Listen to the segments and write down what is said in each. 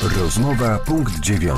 Rozmowa punkt 9.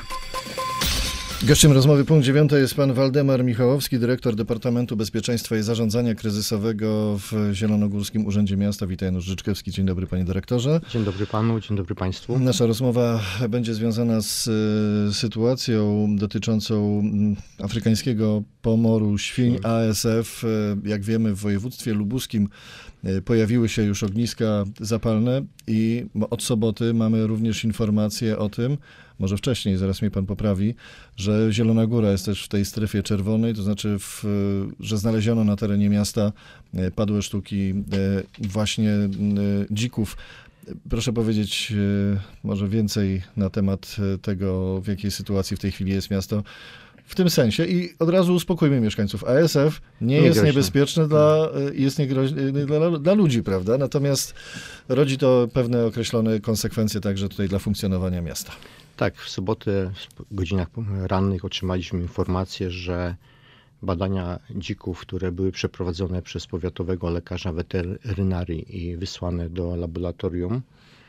Gościem rozmowy punkt 9 jest pan Waldemar Michałowski, dyrektor Departamentu Bezpieczeństwa i Zarządzania Kryzysowego w Zielonogórskim Urzędzie Miasta. Witam, Janusz Życzkewski. Dzień dobry, panie dyrektorze. Dzień dobry panu, dzień dobry państwu. Nasza rozmowa będzie związana z sytuacją dotyczącą afrykańskiego pomoru świń ASF. Jak wiemy, w województwie lubuskim pojawiły się już ogniska zapalne i od soboty mamy również informacje o tym, może wcześniej, zaraz mnie pan poprawi, że Zielona Góra jest też w tej strefie czerwonej, to znaczy, że znaleziono na terenie miasta padłe sztuki właśnie dzików. Proszę powiedzieć może więcej na temat tego, w jakiej sytuacji w tej chwili jest miasto. W tym sensie i od razu uspokójmy mieszkańców. ASF nie jest niebezpieczne jest niegroźny dla ludzi, prawda? Natomiast rodzi to pewne określone konsekwencje także tutaj dla funkcjonowania miasta. Tak, w sobotę w godzinach rannych otrzymaliśmy informację, że badania dzików, które były przeprowadzone przez powiatowego lekarza weterynarii i wysłane do laboratorium,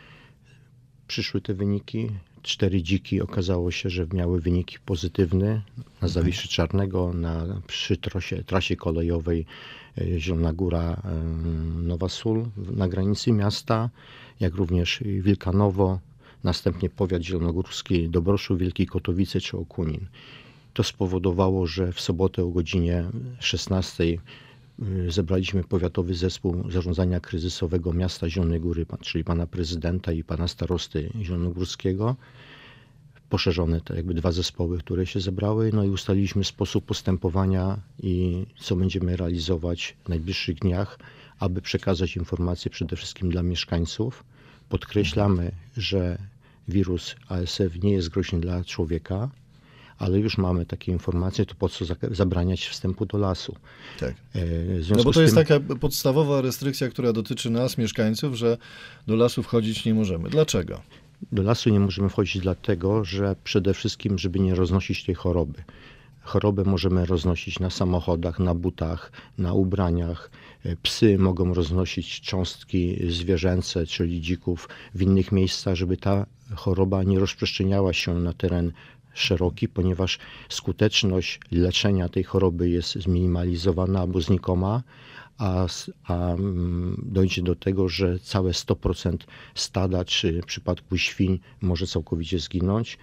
przyszły te wyniki. 4 dziki okazało się, że miały wyniki pozytywne na Zawiszy Czarnego, przy trasie kolejowej Zielona Góra, Nowa Sól na granicy miasta, jak również Wilkanowo, następnie powiat zielonogórski, Dobroszów, Wielki Kotowice czy Okunin. To spowodowało, że w sobotę o godzinie 16 zebraliśmy powiatowy zespół zarządzania kryzysowego miasta Zielonej Góry, czyli pana prezydenta i pana starosty zielonogórskiego. Poszerzone te jakby 2 zespoły, które się zebrały, no i ustaliliśmy sposób postępowania i co będziemy realizować w najbliższych dniach, aby przekazać informacje przede wszystkim dla mieszkańców. Podkreślamy, że wirus ASF nie jest groźny dla człowieka, ale już mamy takie informacje, to po co zabraniać wstępu do lasu. Tak. No bo to jest taka podstawowa restrykcja, która dotyczy nas, mieszkańców, że do lasu wchodzić nie możemy. Dlaczego? Do lasu nie możemy wchodzić dlatego, że przede wszystkim, żeby nie roznosić tej choroby. Chorobę możemy roznosić na samochodach, na butach, na ubraniach. Psy mogą roznosić cząstki zwierzęce, czyli dzików w innych miejscach, żeby ta choroba nie rozprzestrzeniała się na teren szeroki, ponieważ skuteczność leczenia tej choroby jest zminimalizowana albo znikoma, a dojdzie do tego, że całe 100% stada, czy w przypadku świń może całkowicie zginąć,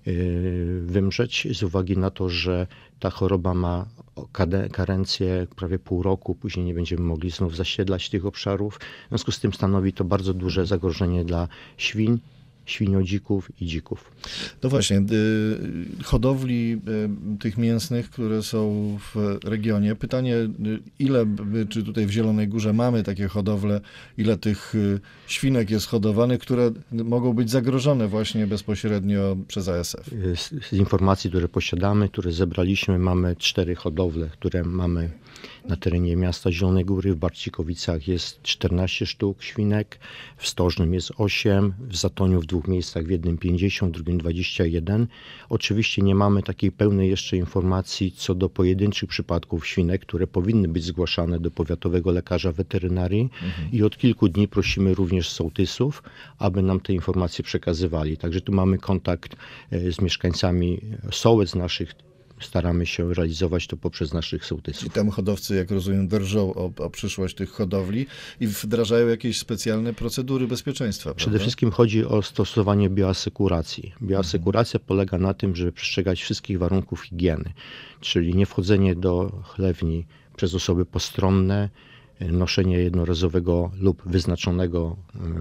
wymrzeć z uwagi na to, że ta choroba ma karencję prawie pół roku, później nie będziemy mogli znów zasiedlać tych obszarów. W związku z tym stanowi to bardzo duże zagrożenie dla świń, świniodzików i dzików. No właśnie, hodowli tych mięsnych, które są w regionie. Pytanie, czy tutaj w Zielonej Górze mamy takie hodowle, ile tych świnek jest hodowanych, które mogą być zagrożone właśnie bezpośrednio przez ASF? Z informacji, które posiadamy, które zebraliśmy, mamy 4 hodowle, które mamy na terenie miasta Zielonej Góry. W Barcikowicach jest 14 sztuk świnek, w Stożnym jest 8, w Zatoniu w 2 miejscach, w jednym 50, w drugim 21. Oczywiście nie mamy takiej pełnej jeszcze informacji co do pojedynczych przypadków świnek, które powinny być zgłaszane do powiatowego lekarza weterynarii i od kilku dni prosimy również sołtysów, aby nam te informacje przekazywali. Także tu mamy kontakt z mieszkańcami sołec naszych. Staramy się realizować to poprzez naszych sołtysów. I tam hodowcy, jak rozumiem, drżą o przyszłość tych hodowli i wdrażają jakieś specjalne procedury bezpieczeństwa, prawda? Przede wszystkim chodzi o stosowanie bioasekuracji. Bioasekuracja polega na tym, żeby przestrzegać wszystkich warunków higieny, czyli nie wchodzenie do chlewni przez osoby postronne, noszenie jednorazowego lub wyznaczonego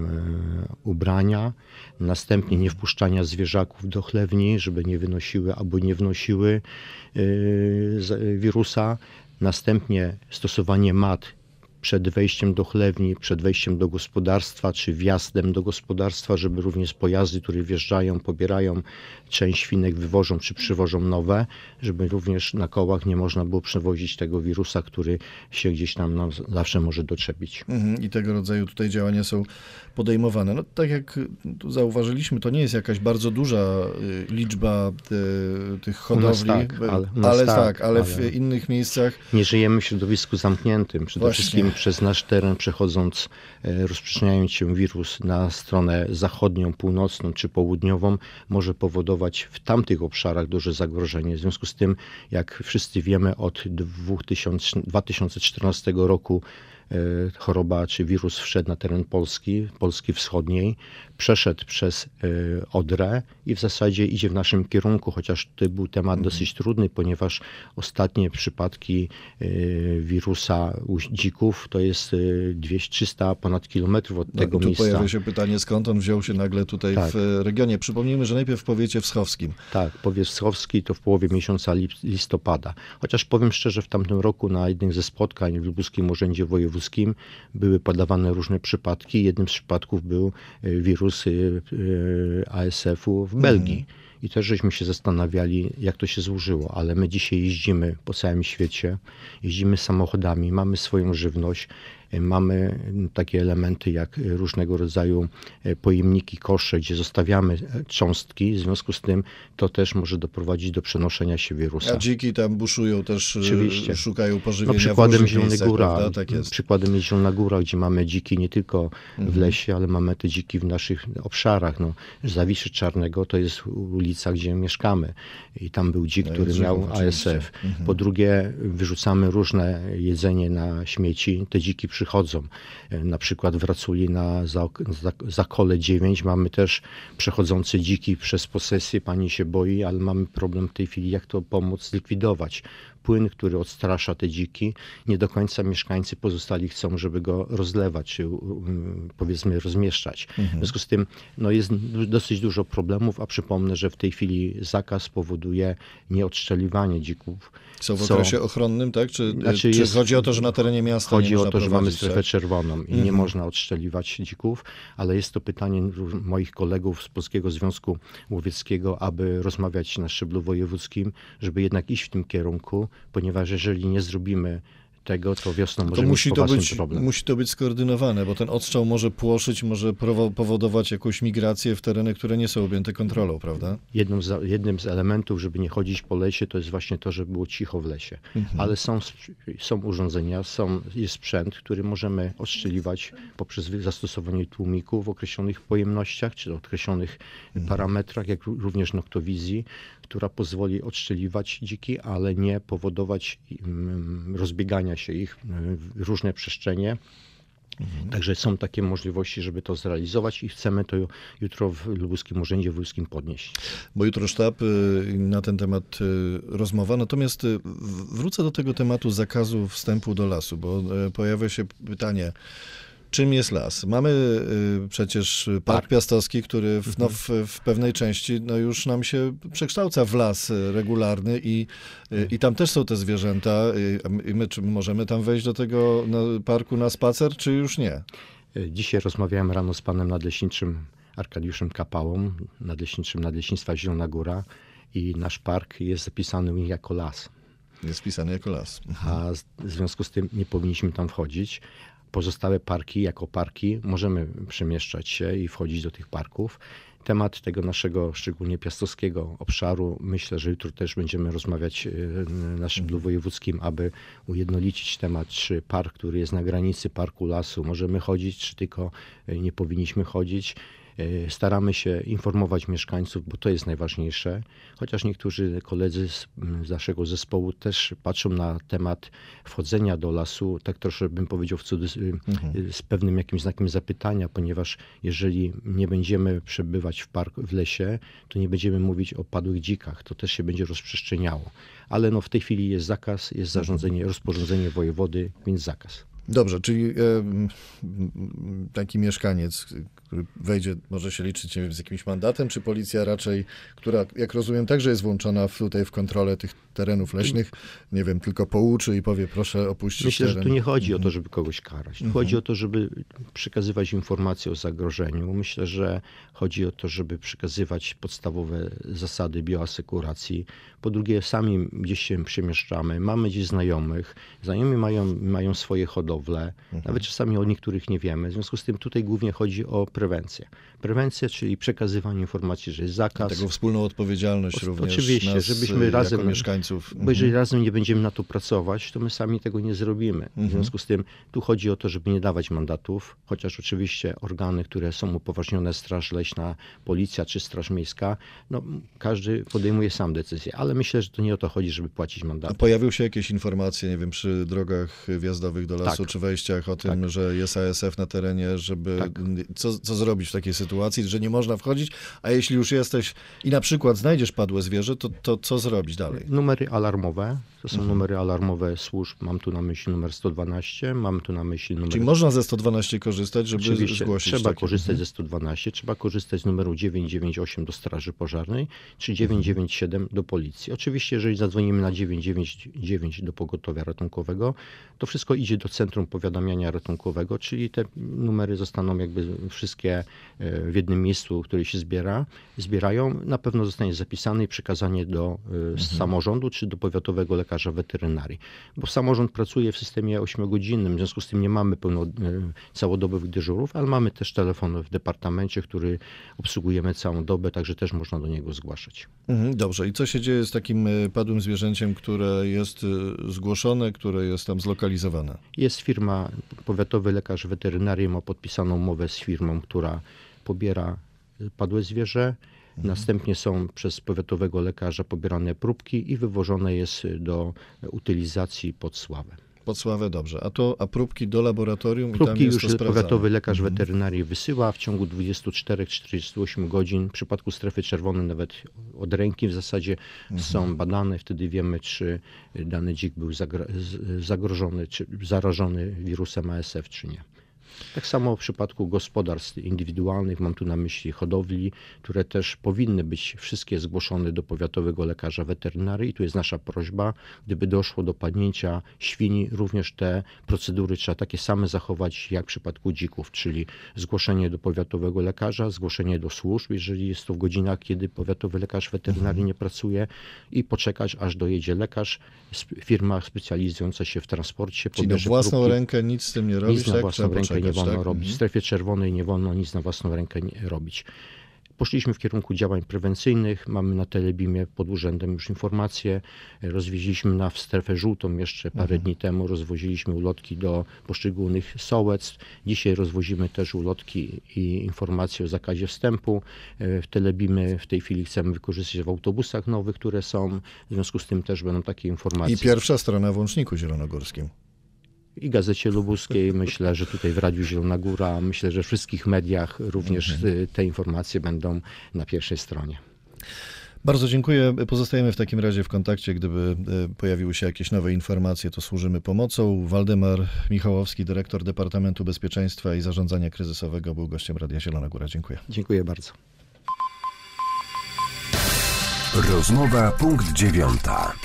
ubrania, następnie nie wpuszczania zwierzaków do chlewni, żeby nie wynosiły albo nie wnosiły wirusa, następnie stosowanie mat przed wejściem do chlewni, przed wejściem do gospodarstwa, czy wjazdem do gospodarstwa, żeby również pojazdy, które wjeżdżają, pobierają część świnek, wywożą czy przywożą nowe, żeby również na kołach nie można było przewozić tego wirusa, który się gdzieś tam zawsze może doczepić. I tego rodzaju tutaj działania są podejmowane. No, tak jak tu zauważyliśmy, to nie jest jakaś bardzo duża liczba tych hodowli, ale w innych miejscach... Nie żyjemy w środowisku zamkniętym. Przede wszystkim tym przez nasz teren przechodząc, rozprzestrzeniając się wirus na stronę zachodnią, północną czy południową, może powodować w tamtych obszarach duże zagrożenie. W związku z tym, jak wszyscy wiemy, od 2014 roku choroba czy wirus wszedł na teren Polski wschodniej, przeszedł przez Odrę i w zasadzie idzie w naszym kierunku, chociaż to był temat dosyć trudny, ponieważ ostatnie przypadki wirusa u dzików to jest 200-300 ponad kilometrów od tego tu miejsca. pojawia się pytanie, skąd on wziął się nagle tutaj w regionie. Przypomnijmy, że najpierw w powiecie wschowskim. Tak, powiat wschowski to w połowie miesiąca listopada. Chociaż powiem szczerze, w tamtym roku na jednym ze spotkań w Lubuskim Urzędzie Wojewódzkim były podawane różne przypadki. Jednym z przypadków był wirus ASF-u w Belgii. I też żeśmy się zastanawiali, jak to się złożyło, ale my dzisiaj jeździmy po całym świecie, jeździmy samochodami, mamy swoją żywność, mamy takie elementy jak różnego rodzaju pojemniki, kosze, gdzie zostawiamy cząstki, w związku z tym to też może doprowadzić do przenoszenia się wirusa. A dziki tam buszują też, oczywiście. Szukają pożywienia przykładem w Zielona miejscach, Góra, prawda? Tak jest. Przykładem jest Zielona Góra, gdzie mamy dziki nie tylko w lesie, ale mamy te dziki w naszych obszarach. No, Zawiszy Czarnego to jest ulica, gdzie mieszkamy i tam był dzik, który miał ASF. Po drugie, wyrzucamy różne jedzenie na śmieci, te dziki przychodzą. Na przykład w Raculi na Zakole 9 mamy też przechodzące dziki przez posesję, pani się boi, ale mamy problem w tej chwili, jak to pomóc zlikwidować. Płyn, który odstrasza te dziki, nie do końca mieszkańcy pozostali chcą, żeby go rozlewać, czy powiedzmy rozmieszczać. W związku z tym jest dosyć dużo problemów, a przypomnę, że w tej chwili zakaz powoduje nieodstrzeliwanie dzików. Są w okresie ochronnym, tak? Czy chodzi o to, że na terenie miasta chodzi nie można o to, że mamy strefę tak? czerwoną i nie można odstrzeliwać dzików, ale jest to pytanie moich kolegów z Polskiego Związku Łowieckiego, aby rozmawiać na szczeblu wojewódzkim, żeby jednak iść w tym kierunku, ponieważ jeżeli nie zrobimy tego, to wiosną może mieć poważny problem. Musi to być skoordynowane, bo ten odstrzał może płoszyć, może powodować jakąś migrację w tereny, które nie są objęte kontrolą, prawda? Jednym z elementów, żeby nie chodzić po lesie, to jest właśnie to, żeby było cicho w lesie. Ale są urządzenia, jest sprzęt, który możemy odstrzeliwać poprzez zastosowanie tłumików w określonych pojemnościach, czy określonych parametrach, jak również noktowizji, która pozwoli odstrzeliwać dziki, ale nie powodować rozbiegania się ich w różne przestrzenie. Także są takie możliwości, żeby to zrealizować i chcemy to jutro w Lubuskim Urzędzie Wojewódzkim podnieść. Bo jutro sztab na ten temat rozmowa, natomiast wrócę do tego tematu zakazu wstępu do lasu, bo pojawia się pytanie, czym jest las? Mamy przecież Park Piastowski, który w pewnej części już nam się przekształca w las regularny i tam też są te zwierzęta. I my czy możemy tam wejść do tego parku na spacer, czy już nie? Dzisiaj rozmawiałem rano z panem nadleśniczym Arkadiuszem Kapałą, nadleśniczym Nadleśnictwa Zielona Góra i nasz park jest zapisany jako las. Jest wpisany jako las. A w związku z tym nie powinniśmy tam wchodzić. Pozostałe parki, jako parki, możemy przemieszczać się i wchodzić do tych parków. Temat tego naszego, szczególnie piastowskiego obszaru, myślę, że jutro też będziemy rozmawiać na szczeblu wojewódzkim, aby ujednolicić temat, czy park, który jest na granicy parku, lasu, możemy chodzić, czy tylko nie powinniśmy chodzić. Staramy się informować mieszkańców, bo to jest najważniejsze, chociaż niektórzy koledzy z naszego zespołu też patrzą na temat wchodzenia do lasu, tak troszkę bym powiedział z pewnym jakimś znakiem zapytania, ponieważ jeżeli nie będziemy przebywać w lesie, to nie będziemy mówić o padłych dzikach, to też się będzie rozprzestrzeniało. Ale w tej chwili jest zakaz, jest rozporządzenie wojewody, więc zakaz. Dobrze, czyli taki mieszkaniec, który wejdzie, może się liczyć z jakimś mandatem, czy policja raczej, która, jak rozumiem, także jest włączona tutaj w kontrolę tych terenów leśnych, nie wiem, tylko pouczy i powie, proszę opuścić Myślę, teren. że tu nie chodzi o to, żeby kogoś karać. Chodzi o to, żeby przekazywać informacje o zagrożeniu. Myślę, że chodzi o to, żeby przekazywać podstawowe zasady bioasekuracji. Po drugie, sami gdzieś się przemieszczamy, mamy gdzieś znajomych. Znajomi mają swoje hodowle, nawet czasami o niektórych nie wiemy. W związku z tym tutaj głównie chodzi o prewencja. Prewencja, czyli przekazywanie informacji, że jest zakaz. Taką wspólną odpowiedzialność również oczywiście, nas, żebyśmy razem, jako mieszkańców. Bo jeżeli razem nie będziemy na to pracować, to my sami tego nie zrobimy. W związku z tym tu chodzi o to, żeby nie dawać mandatów, chociaż oczywiście organy, które są upoważnione, Straż Leśna, Policja czy Straż Miejska, no każdy podejmuje sam decyzję, ale myślę, że to nie o to chodzi, żeby płacić mandaty. A pojawiły się jakieś informacje, nie wiem, przy drogach wjazdowych do lasu, czy wejściach o tym, że jest ASF na terenie, żeby co zrobić w takiej sytuacji, że nie można wchodzić, a jeśli już jesteś i na przykład znajdziesz padłe zwierzę, to co zrobić dalej? Numery alarmowe, to są numery alarmowe służb, mam tu na myśli numer 112, mam tu na myśli numer... Czyli można ze 112 korzystać, żeby Oczywiście, zgłosić trzeba takie... korzystać ze 112, trzeba korzystać z numeru 998 do Straży Pożarnej, czy 997 do Policji. Oczywiście, jeżeli zadzwonimy na 999 do Pogotowia Ratunkowego, to wszystko idzie do Centrum Powiadamiania Ratunkowego, czyli te numery zostaną jakby wszystkie w jednym miejscu, które się zbierają. Na pewno zostanie zapisane i przekazanie do samorządu, czy do powiatowego lekarza weterynarii. Bo samorząd pracuje w systemie 8-godzinnym, w związku z tym nie mamy całodobowych dyżurów, ale mamy też telefon w departamencie, który obsługujemy całą dobę, także też można do niego zgłaszać. Dobrze. I co się dzieje z takim padłym zwierzęciem, które jest zgłoszone, które jest tam zlokalizowane? Jest firma, powiatowy lekarz weterynarii ma podpisaną umowę z firmą, która pobiera padłe zwierzę. Następnie są przez powiatowego lekarza pobierane próbki i wywożone jest do utylizacji pod Sławę. Pod Sławę, dobrze. A próbki do laboratorium próbki i tam jest już to sprawdzane. Powiatowy lekarz weterynarii wysyła w ciągu 24-48 godzin. W przypadku strefy czerwonej nawet od ręki w zasadzie są badane. Wtedy wiemy, czy dany dzik był zagrożony, czy zarażony wirusem ASF, czy nie. Tak samo w przypadku gospodarstw indywidualnych, mam tu na myśli hodowli, które też powinny być wszystkie zgłoszone do powiatowego lekarza weterynarii. I tu jest nasza prośba, gdyby doszło do padnięcia świni, również te procedury trzeba takie same zachować jak w przypadku dzików, czyli zgłoszenie do powiatowego lekarza, zgłoszenie do służb, jeżeli jest to w godzinach, kiedy powiatowy lekarz weterynarii nie pracuje, i poczekać, aż dojedzie lekarz, firma specjalizująca się w transporcie. Czyli na własną rękę nic z tym nie robić? Nic na własną rękę nie wolno robić. W Mhm. strefie czerwonej nie wolno nic na własną rękę robić. Poszliśmy w kierunku działań prewencyjnych. Mamy na Telebimie pod urzędem już informacje. Rozwieźliśmy w strefę żółtą jeszcze parę dni temu. Rozwoziliśmy ulotki do poszczególnych sołectw. Dzisiaj rozwozimy też ulotki i informacje o zakazie wstępu. W Telebimy w tej chwili chcemy wykorzystać w autobusach nowych, które są. W związku z tym też będą takie informacje. I pierwsza strona w Łączniku Zielonogórskim. I Gazecie Lubuskiej, myślę, że tutaj w Radiu Zielona Góra, myślę, że w wszystkich mediach również te informacje będą na pierwszej stronie. Bardzo dziękuję. Pozostajemy w takim razie w kontakcie. Gdyby pojawiły się jakieś nowe informacje, to służymy pomocą. Waldemar Michałowski, dyrektor Departamentu Bezpieczeństwa i Zarządzania Kryzysowego, był gościem Radia Zielona Góra. Dziękuję. Dziękuję bardzo. Rozmowa punkt 9.